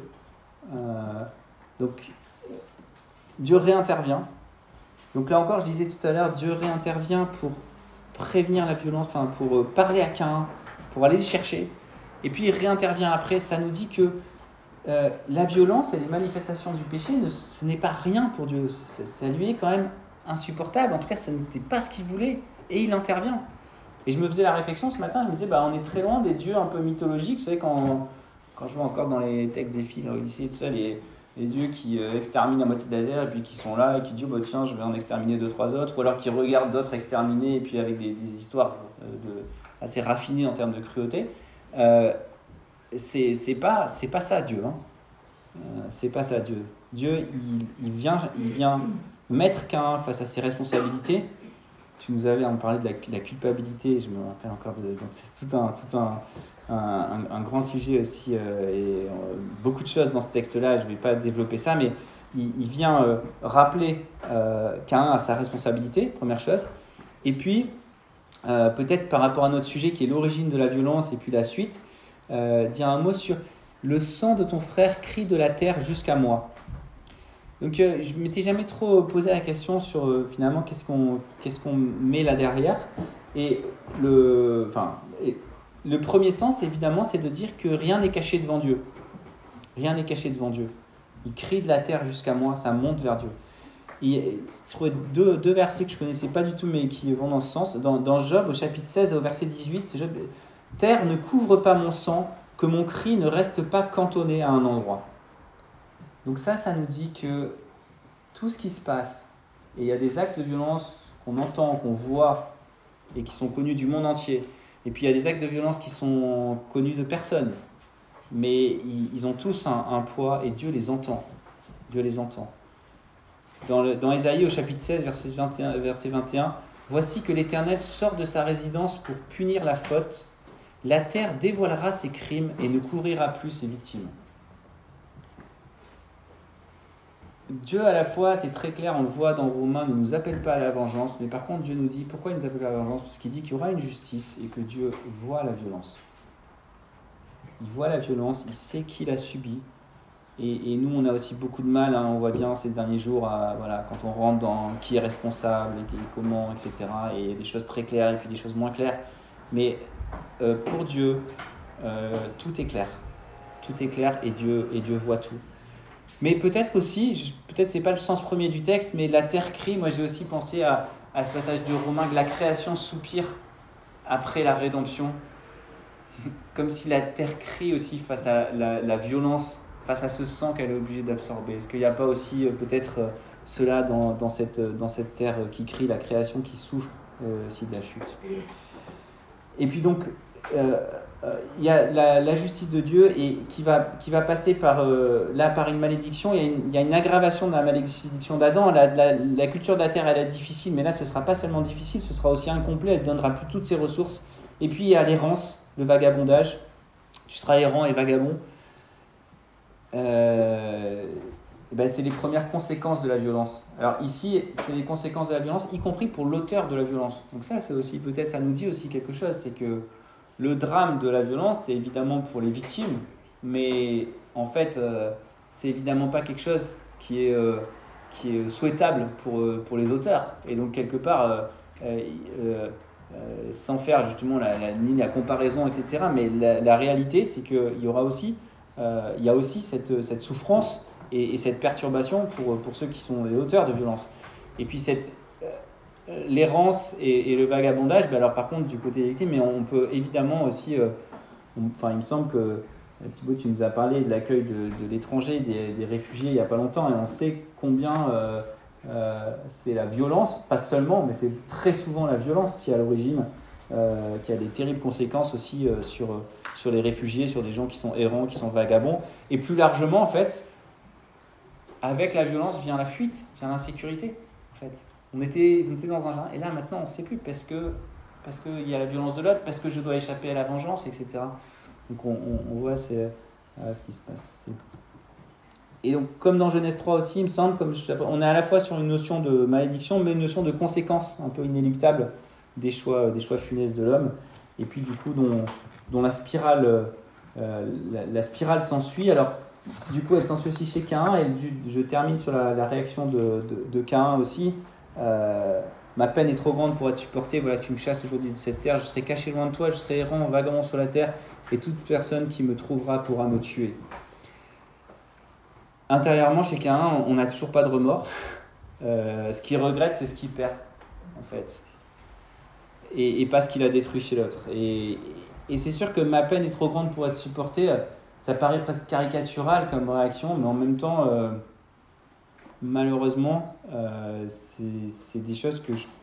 Donc Dieu réintervient. Donc là encore, je disais tout à l'heure, Dieu réintervient pour prévenir la violence, enfin pour parler à Caïn, pour aller le chercher. Et puis il réintervient après. Ça nous dit que la violence et les manifestations du péché, ce n'est pas rien pour Dieu. Ça lui est quand même insupportable. En tout cas, ça n'était pas ce qu'il voulait. Et il intervient. Et je me faisais la réflexion ce matin, je me disais, on est très loin des dieux un peu mythologiques. Vous savez, quand je vois encore dans les textes des filles au lycée, tout ça, les dieux qui exterminent la moitié de la terre et puis qui sont là et qui disent, tiens, je vais en exterminer 2-3 autres, ou alors qui regardent d'autres exterminés et puis avec des histoires assez raffinées en termes de cruauté. C'est pas ça Dieu. Hein. C'est pas ça Dieu. Dieu, il vient mettre Caïn face à ses responsabilités. Tu nous avais parlé de la culpabilité, je me rappelle encore donc c'est tout un grand sujet aussi et beaucoup de choses dans ce texte-là, je ne vais pas développer ça, mais il vient rappeler Caïn à sa responsabilité, première chose, et puis peut-être par rapport à notre sujet qui est l'origine de la violence et puis la suite, dire un mot sur le sang de ton frère crie de la terre jusqu'à moi. Donc je ne m'étais jamais trop posé la question sur finalement qu'est-ce qu'on met là derrière. Et le premier sens, évidemment, c'est de dire que rien n'est caché devant Dieu. Rien n'est caché devant Dieu. Il crie de la terre jusqu'à moi, ça monte vers Dieu. Et je trouvais deux versets que je ne connaissais pas du tout, mais qui vont dans ce sens. Dans Job, au chapitre 16, au verset 18, Job, « Terre, ne couvre pas mon sang, que mon cri ne reste pas cantonné à un endroit. » Donc ça nous dit que tout ce qui se passe, et il y a des actes de violence qu'on entend, qu'on voit, et qui sont connus du monde entier, et puis il y a des actes de violence qui sont connus de personne, mais ils ont tous un poids, et Dieu les entend. Dieu les entend. Dans Ésaïe, au chapitre 16, verset 21, « Voici que l'Éternel sort de sa résidence pour punir la faute, la terre dévoilera ses crimes et ne couvrira plus ses victimes. Dieu, à la fois, c'est très clair, on le voit dans Romains, ne nous appelle pas à la vengeance, mais par contre, Dieu nous dit, pourquoi il nous appelle pas à la vengeance? Parce qu'il dit qu'il y aura une justice et que Dieu voit la violence. Il voit la violence, il sait qui l'a subie. Et nous, on a aussi beaucoup de mal, on voit bien ces derniers jours, quand on rentre dans qui est responsable, et comment, etc. Et il y a des choses très claires et puis des choses moins claires. Mais pour Dieu, tout est clair. Tout est clair et Dieu voit tout. Mais peut-être aussi, peut-être c'est pas le sens premier du texte, mais la terre crie. Moi, j'ai aussi pensé à ce passage de Romains que la création soupire après la rédemption. Comme si la terre crie aussi face à la violence, face à ce sang qu'elle est obligée d'absorber. Est-ce qu'il n'y a pas aussi peut-être cela dans cette terre qui crie, la création qui souffre aussi de la chute? Et puis donc, il y a la justice de Dieu et qui va passer par une malédiction. Il y a une aggravation de la malédiction d'Adam. La culture de la terre, elle est difficile, mais là, ce ne sera pas seulement difficile, ce sera aussi incomplet. Elle ne donnera plus toutes ses ressources. Et puis, il y a l'errance, le vagabondage. Tu seras errant et vagabond. C'est les premières conséquences de la violence. Alors ici, c'est les conséquences de la violence, y compris pour l'auteur de la violence. Donc ça, c'est aussi peut-être, ça nous dit aussi quelque chose, c'est que le drame de la violence, c'est évidemment pour les victimes, mais en fait, c'est évidemment pas quelque chose qui est souhaitable pour les auteurs. Et donc quelque part, sans faire justement la comparaison, etc. Mais la réalité, c'est qu'il y aura aussi, il y a aussi cette souffrance et cette perturbation pour ceux qui sont les auteurs de violence. Et puis l'errance et le vagabondage, alors par contre du côté des victimes, mais on peut évidemment aussi, il me semble que Thibaut, tu nous as parlé de l'accueil de l'étranger, des réfugiés il n'y a pas longtemps, et on sait combien c'est la violence, pas seulement, mais c'est très souvent la violence qui est à l'origine, qui a des terribles conséquences aussi sur les réfugiés, sur des gens qui sont errants, qui sont vagabonds, et plus largement en fait, avec la violence vient la fuite, vient l'insécurité en fait. Ils étaient dans un jardin, et là maintenant on ne sait plus parce qu'il y a la violence de l'autre, parce que je dois échapper à la vengeance, etc. Donc on voit ce qui se passe. Et donc comme dans Genèse 3 aussi, il me semble, on est à la fois sur une notion de malédiction, mais une notion de conséquence un peu inéluctable des choix funestes de l'homme, et puis du coup dont la spirale s'ensuit. Alors du coup elle s'ensuit aussi chez Caïn, et je termine sur la réaction de Caïn aussi. Ma peine est trop grande pour être supportée, voilà, tu me chasses aujourd'hui de cette terre, je serai caché loin de toi, je serai errant, vagabond sur la terre, et toute personne qui me trouvera pourra me tuer. Intérieurement, chez Caïn, on n'a toujours pas de remords. Ce qu'il regrette, c'est ce qu'il perd, en fait. Et pas ce qu'il a détruit chez l'autre. Et c'est sûr que ma peine est trop grande pour être supportée, ça paraît presque caricatural comme réaction, mais en même temps, malheureusement, c'est des choses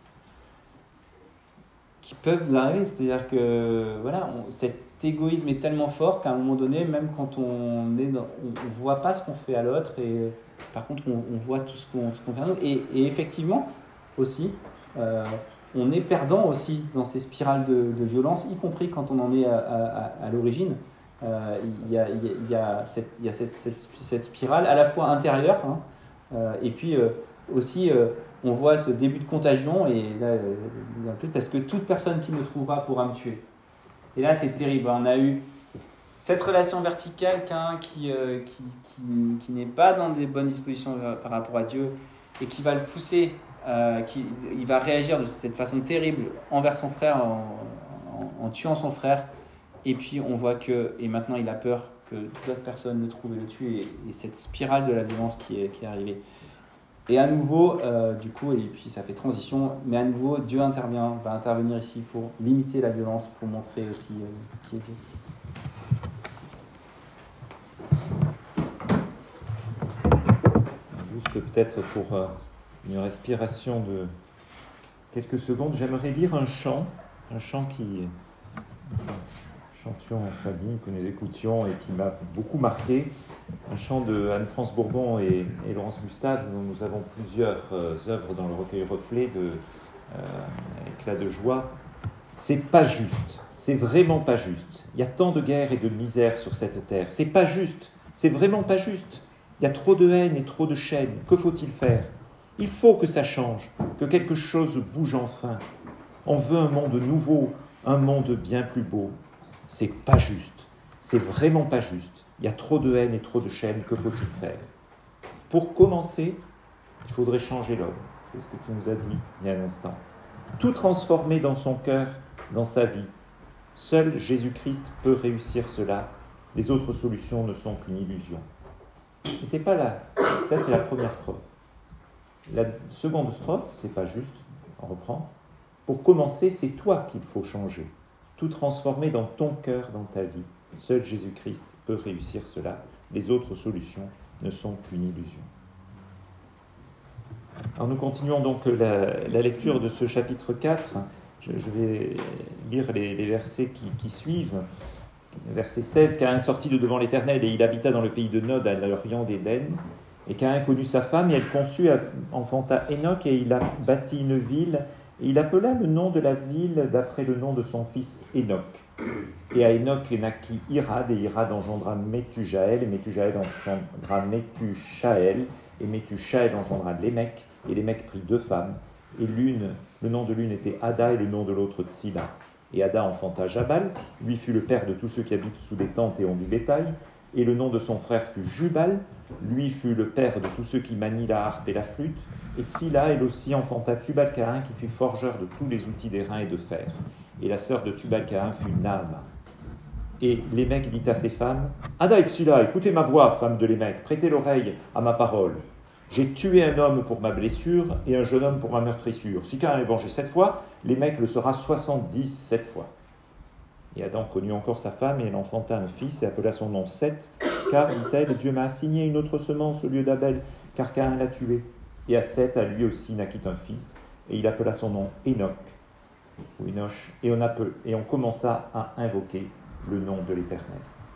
qui peuvent arriver. C'est-à-dire que voilà, cet égoïsme est tellement fort qu'à un moment donné, même quand on voit pas ce qu'on fait à l'autre, et par contre on voit tout ce qu'on fait à nous. Et effectivement aussi, on est perdant aussi dans ces spirales de violence, y compris quand on en est à l'origine. Il y a cette spirale à la fois intérieure, et puis aussi on voit ce début de contagion, et là parce que toute personne qui me trouvera pourra me tuer. Et là c'est terrible, on a eu cette relation verticale qui n'est pas dans des bonnes dispositions par rapport à Dieu, et qui va le pousser, il va réagir de cette façon terrible envers son frère en tuant son frère, et puis on voit et maintenant il a peur que d'autres personnes le trouvent et le tuent, et cette spirale de la violence qui est arrivée. Et à nouveau, du coup, et puis ça fait transition, mais à nouveau, Dieu va intervenir ici pour limiter la violence, pour montrer aussi qui est Dieu. Juste peut-être pour une respiration de quelques secondes, j'aimerais lire un chant qui chantions en famille que nous écoutions et qui m'a beaucoup marqué, un chant de Anne-France Bourbon et Laurence Gustave, dont nous avons plusieurs œuvres dans le recueil Reflet de Éclat de joie. C'est pas juste, c'est vraiment pas juste. Il y a tant de guerre et de misère sur cette terre. C'est pas juste. C'est vraiment pas juste. Il y a trop de haine et trop de chaînes. Que faut-il faire? Il faut que ça change, que quelque chose bouge enfin. On veut un monde nouveau, un monde bien plus beau. C'est pas juste. C'est vraiment pas juste. Il y a trop de haine et trop de chaînes. Que faut-il faire? Pour commencer, il faudrait changer l'homme. C'est ce que tu nous as dit il y a un instant. Tout transformer dans son cœur, dans sa vie. Seul Jésus-Christ peut réussir cela. Les autres solutions ne sont qu'une illusion. Et c'est pas là. Ça, c'est la première strophe. La seconde strophe, c'est pas juste. On reprend. Pour commencer, c'est toi qu'il faut changer. Tout transformer dans ton cœur, dans ta vie. Seul Jésus-Christ peut réussir cela. Les autres solutions ne sont qu'une illusion. Alors nous continuons donc la lecture de ce chapitre 4. Je vais lire les versets qui suivent. Verset 16, Caïn sortit de devant l'Éternel et il habita dans le pays de Nod à l'orient d'Éden. Et Caïn connut sa femme et elle conçut, enfanta Enoch et il a bâti une ville. Et il appela le nom de la ville d'après le nom de son fils Enoch. Et à Enoch naquit Irad et Irad engendra Méthujaël et Méthujaël engendra Méthuchaël et Méthuchaël engendra Lémec. Et Lémec prit 2 femmes. Et le nom de l'une était Ada et le nom de l'autre Tsila. Et Ada enfanta Jabal, lui fut le père de tous ceux qui habitent sous les tentes et ont du bétail. Et le nom de son frère fut Jubal, lui fut le père de tous ceux qui manient la harpe et la flûte. Et Tsila, elle aussi, enfanta Tubal-Caïn, qui fut forgeur de tous les outils d'airain et de fer. Et la sœur de Tubal-Caïn fut Naama. Et Lémec dit à ses femmes, Ada et Tsila, écoutez ma voix, femme de Lémec, prêtez l'oreille à ma parole. J'ai tué un homme pour ma blessure et un jeune homme pour ma meurtrissure. Si Caïn est vengé 7 fois, Lémec le sera 77 fois. Et Adam connut encore sa femme et elle enfanta un fils et appela son nom Seth, car, dit-elle, Dieu m'a assigné une autre semence au lieu d'Abel, car Caïn l'a tué. Et à Seth, à lui aussi, naquit un fils, et il appela son nom Enoch, ou Enoch, et on commença à invoquer le nom de l'Éternel.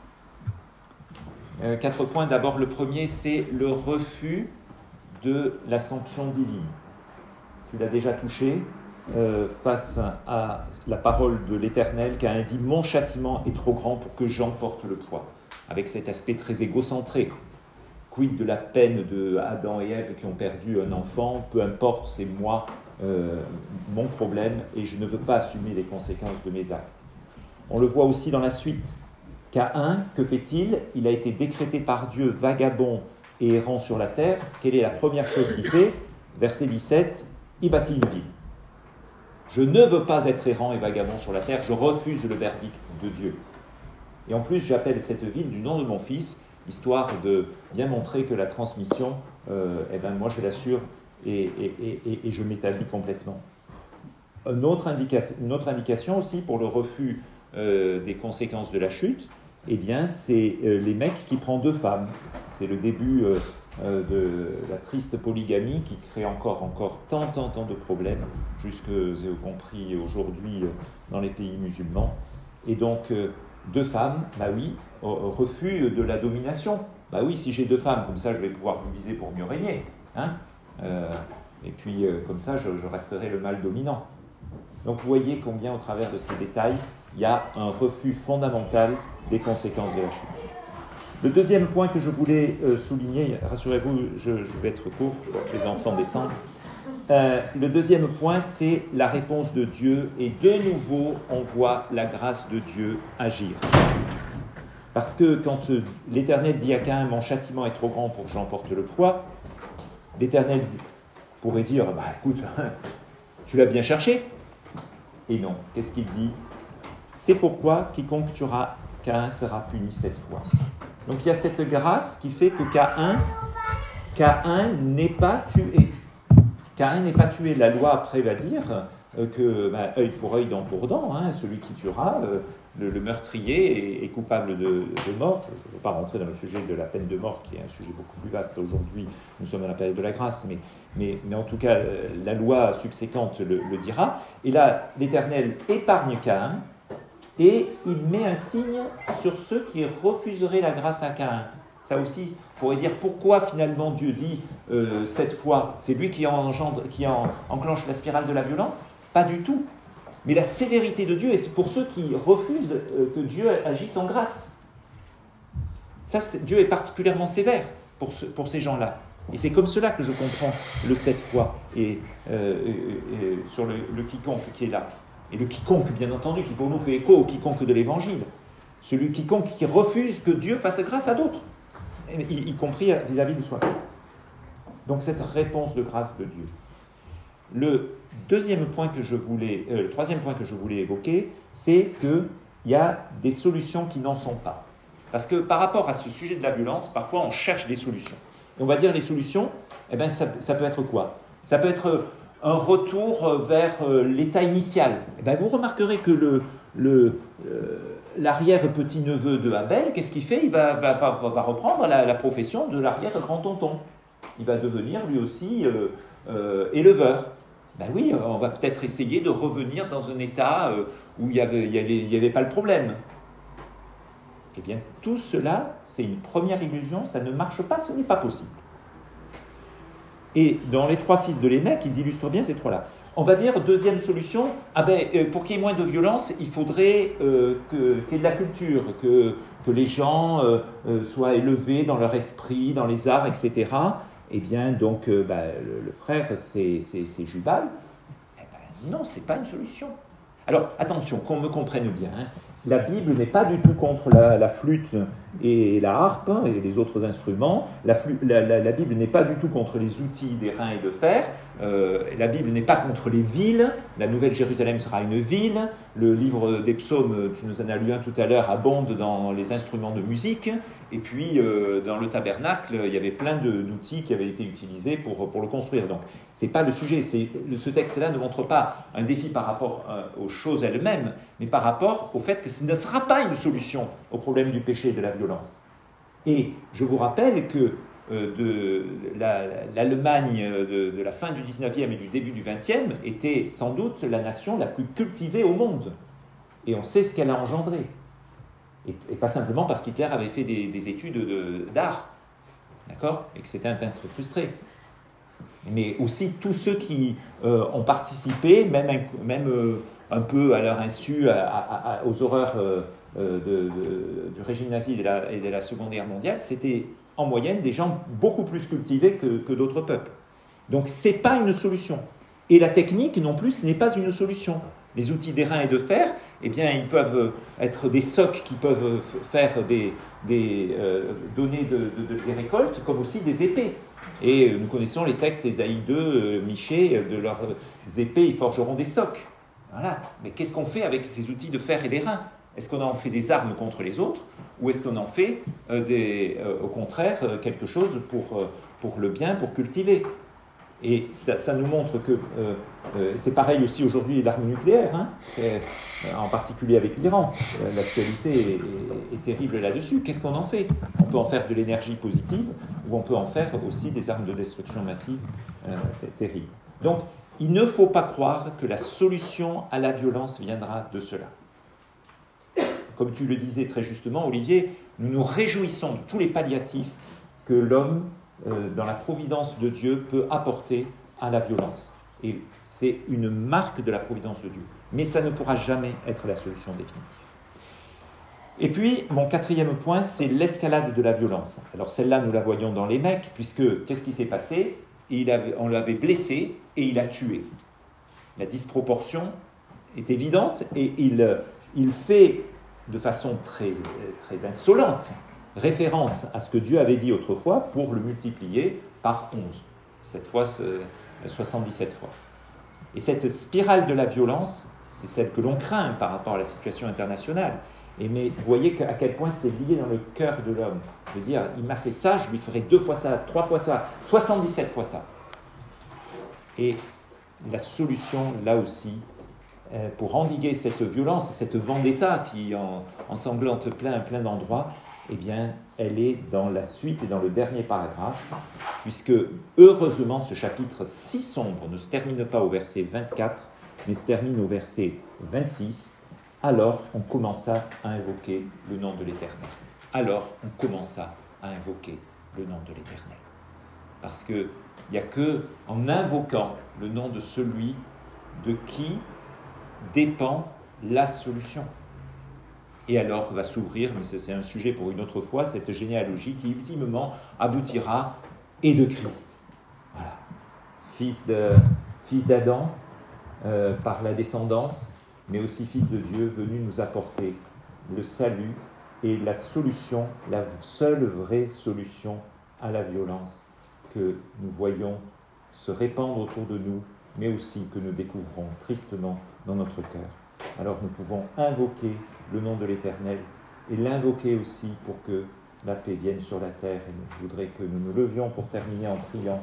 4 points. D'abord, le premier, c'est le refus de la sanction divine. Tu l'as déjà touché face à la parole de l'Éternel, qui a dit « Mon châtiment est trop grand pour que j'en porte le poids », avec cet aspect très égocentré. Quid de la peine de Adam et Ève qui ont perdu un enfant, peu importe, c'est moi, mon problème, et je ne veux pas assumer les conséquences de mes actes. On le voit aussi dans la suite. Caïn, que fait-il? Il a été décrété par Dieu vagabond et errant sur la terre. Quelle est la première chose qu'il fait? Verset 17, il bâtit une ville. Je ne veux pas être errant et vagabond sur la terre, je refuse le verdict de Dieu. Et en plus, j'appelle cette ville du nom de mon fils, histoire de bien montrer que la transmission, moi je l'assure et je m'établis complètement. Une autre indication aussi pour le refus des conséquences de la chute, c'est Lémec qui prend 2 femmes. C'est le début de la triste polygamie qui crée encore tant de problèmes, jusque y compris aujourd'hui dans les pays musulmans. Et donc, 2 femmes, refus de la domination. Si j'ai 2 femmes, comme ça je vais pouvoir diviser pour mieux régner. Et puis, comme ça, je resterai le mâle dominant. Donc, vous voyez combien, au travers de ces détails, il y a un refus fondamental des conséquences de la chute. Le deuxième point que je voulais souligner, rassurez-vous, je vais être court pour que les enfants descendent. Le deuxième point, c'est la réponse de Dieu, et de nouveau, on voit la grâce de Dieu agir. Parce que quand l'Éternel dit à Caïn, mon châtiment est trop grand pour que j'en porte le poids, l'Éternel pourrait dire, écoute, tu l'as bien cherché. Et non, qu'est-ce qu'il dit? C'est pourquoi quiconque tuera Caïn sera puni 7 fois. Donc il y a cette grâce qui fait que Caïn n'est pas tué. Caïn n'est pas tué. La loi après va dire que œil pour œil, dent pour dent, celui qui tuera, le meurtrier est coupable de mort. Je ne veux pas rentrer dans le sujet de la peine de mort, qui est un sujet beaucoup plus vaste aujourd'hui. Nous sommes dans la période de la grâce, mais en tout cas, la loi subséquente le dira. Et là, l'Éternel épargne Caïn, et il met un signe sur ceux qui refuseraient la grâce à Caïn. Ça aussi, on pourrait dire pourquoi finalement Dieu dit 7 fois. C'est lui qui enclenche la spirale de la violence? Pas du tout. mais la sévérité de Dieu est pour ceux qui refusent que Dieu agisse en grâce. Ça, Dieu est particulièrement sévère pour ces gens-là. Et c'est comme cela que je comprends le 7 fois et sur le quiconque qui est là. Et le quiconque, bien entendu, qui pour nous fait écho au quiconque de l'Évangile. Celui quiconque qui refuse que Dieu fasse grâce à d'autres, y compris vis-à-vis de soi. Donc cette réponse de grâce de Dieu. Le troisième point que je voulais évoquer, c'est qu'il y a des solutions qui n'en sont pas. Parce que par rapport à ce sujet de la violence, parfois on cherche des solutions. Et on va dire les solutions, ça peut être quoi? Ça peut être un retour vers l'état initial. Vous remarquerez que l'arrière-petit-neveu de Abel, qu'est-ce qu'il fait? Il va reprendre la profession de l'arrière-grand-tonton. Il va devenir lui aussi éleveur. Oui, on va peut-être essayer de revenir dans un état où il n'y avait pas le problème. Eh bien, tout cela, c'est une première illusion, ça ne marche pas, ce n'est pas possible. Et dans les 3 fils de Lémec, ils illustrent bien ces 3-là. On va dire, deuxième solution, pour qu'il y ait moins de violence, il faudrait qu'il y ait de la culture, que les gens soient élevés dans leur esprit, dans les arts, etc. Eh bien, donc, le frère, c'est Jubal. Non, ce n'est pas une solution. Alors, attention, qu'on me comprenne bien, la Bible n'est pas du tout contre la flûte et la harpe et les autres instruments. La Bible n'est pas du tout contre les outils d'airain et de fer. La Bible n'est pas contre les villes. La Nouvelle Jérusalem sera une ville. Le livre des psaumes, tu nous en as lu un tout à l'heure, abonde dans les instruments de musique. Et puis, dans le tabernacle, il y avait plein d'outils qui avaient été utilisés pour le construire. Donc, ce n'est pas le sujet. Ce texte-là ne montre pas un défi par rapport aux choses elles-mêmes, mais par rapport au fait que ce ne sera pas une solution au problème du péché et de la violence. Et je vous rappelle que l'Allemagne de la fin du 19e et du début du 20e était sans doute la nation la plus cultivée au monde. Et on sait ce qu'elle a engendré. Et pas simplement parce qu'Hitler avait fait des études d'art, d'accord, et que c'était un peintre frustré. Mais aussi tous ceux qui ont participé, même un peu à leur insu, aux horreurs du régime nazi et de la Seconde Guerre mondiale, c'était en moyenne des gens beaucoup plus cultivés que d'autres peuples. Donc ce n'est pas une solution. Et la technique non plus, ce n'est pas une solution. Les outils d'airain et de fer, eh bien, ils peuvent être des socs qui peuvent donner des récoltes, comme aussi des épées. Et nous connaissons les textes d'Ésaïe 2, Michée, de leurs épées, ils forgeront des socs. Voilà. Mais qu'est-ce qu'on fait avec ces outils de fer et d'airain? Est-ce qu'on en fait des armes contre les autres, ou est-ce qu'on en fait, au contraire, quelque chose pour le bien, pour cultiver? Et ça nous montre que c'est pareil aussi aujourd'hui l'arme nucléaire, en particulier avec l'Iran. L'actualité est terrible là-dessus. Qu'est-ce qu'on en fait? On peut en faire de l'énergie positive ou on peut en faire aussi des armes de destruction massive terribles. Donc, il ne faut pas croire que la solution à la violence viendra de cela. Comme tu le disais très justement, Olivier, nous nous réjouissons de tous les palliatifs que l'homme, dans la providence de Dieu, peut apporter à la violence. Et c'est une marque de la providence de Dieu. Mais ça ne pourra jamais être la solution définitive. Et puis, mon 4e point, c'est l'escalade de la violence. Alors celle-là, nous la voyons dans les mecs, puisque, qu'est-ce qui s'est passé? On l'avait blessé et il a tué. La disproportion est évidente et il fait de façon très, très insolente référence à ce que Dieu avait dit autrefois pour le multiplier par 11. Cette fois, 77 fois. Et cette spirale de la violence, c'est celle que l'on craint par rapport à la situation internationale. Mais vous voyez à quel point c'est lié dans le cœur de l'homme. De dire, il m'a fait ça, je lui ferai 2 fois ça, 3 fois ça, 77 fois ça. Et la solution, là aussi, pour endiguer cette violence, cette vendetta qui ensanglante plein d'endroits, eh bien, elle est dans la suite et dans le dernier paragraphe, puisque, heureusement, ce chapitre si sombre ne se termine pas au verset 24, mais se termine au verset 26. Alors, on commença à invoquer le nom de l'Éternel. Alors, on commença à invoquer le nom de l'Éternel. Parce qu'il n'y a qu'en invoquant le nom de celui de qui dépend la solution. Et alors va s'ouvrir, mais c'est un sujet pour une autre fois, cette généalogie qui ultimement aboutira et de Christ. Voilà. Fils d'Adam par la descendance, mais aussi Fils de Dieu venu nous apporter le salut et la solution, la seule vraie solution à la violence que nous voyons se répandre autour de nous, mais aussi que nous découvrons tristement dans notre cœur. Alors nous pouvons invoquer le nom de l'Éternel et l'invoquer aussi pour que la paix vienne sur la terre. Et je voudrais que nous nous levions pour terminer en priant.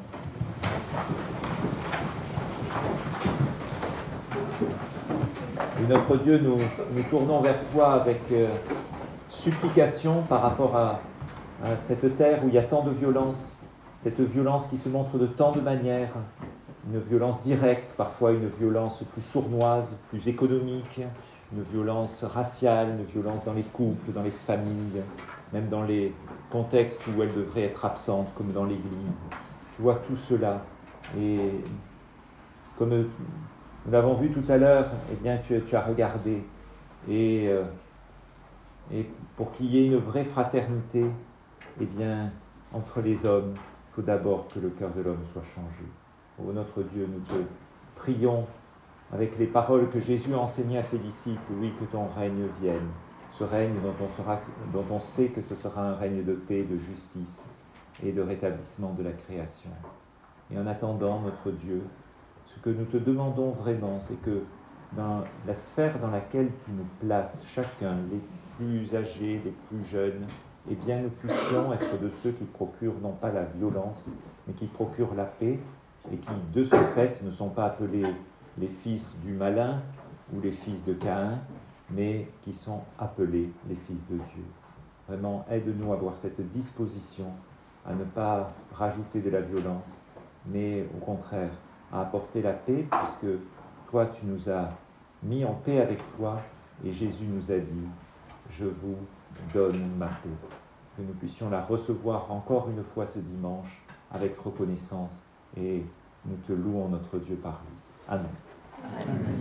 Et notre Dieu, nous tournons vers toi avec supplication par rapport à cette terre où il y a tant de violence, cette violence qui se montre de tant de manières, une violence directe, parfois une violence plus sournoise, plus économique, une violence raciale, une violence dans les couples, dans les familles, même dans les contextes où elle devrait être absente, comme dans l'Église. Tu vois tout cela. Et comme nous l'avons vu tout à l'heure, eh bien, tu as regardé. Et pour qu'il y ait une vraie fraternité, eh bien, entre les hommes, il faut d'abord que le cœur de l'homme soit changé. Ô notre Dieu, nous te prions avec les paroles que Jésus a enseignées à ses disciples, oui, que ton règne vienne, ce règne dont on sait que ce sera un règne de paix, de justice et de rétablissement de la création. Et en attendant, notre Dieu, ce que nous te demandons vraiment, c'est que dans la sphère dans laquelle tu nous places, chacun, les plus âgés, les plus jeunes, eh bien nous puissions être de ceux qui procurent non pas la violence, mais qui procurent la paix, et qui, de ce fait, ne sont pas appelés les fils du malin ou les fils de Caïn, mais qui sont appelés les fils de Dieu. Vraiment, aide-nous à avoir cette disposition à ne pas rajouter de la violence, mais au contraire, à apporter la paix, puisque toi, tu nous as mis en paix avec toi, et Jésus nous a dit, je vous donne ma paix. Que nous puissions la recevoir encore une fois ce dimanche, avec reconnaissance, et nous te louons notre Dieu par lui. Amen. Amen.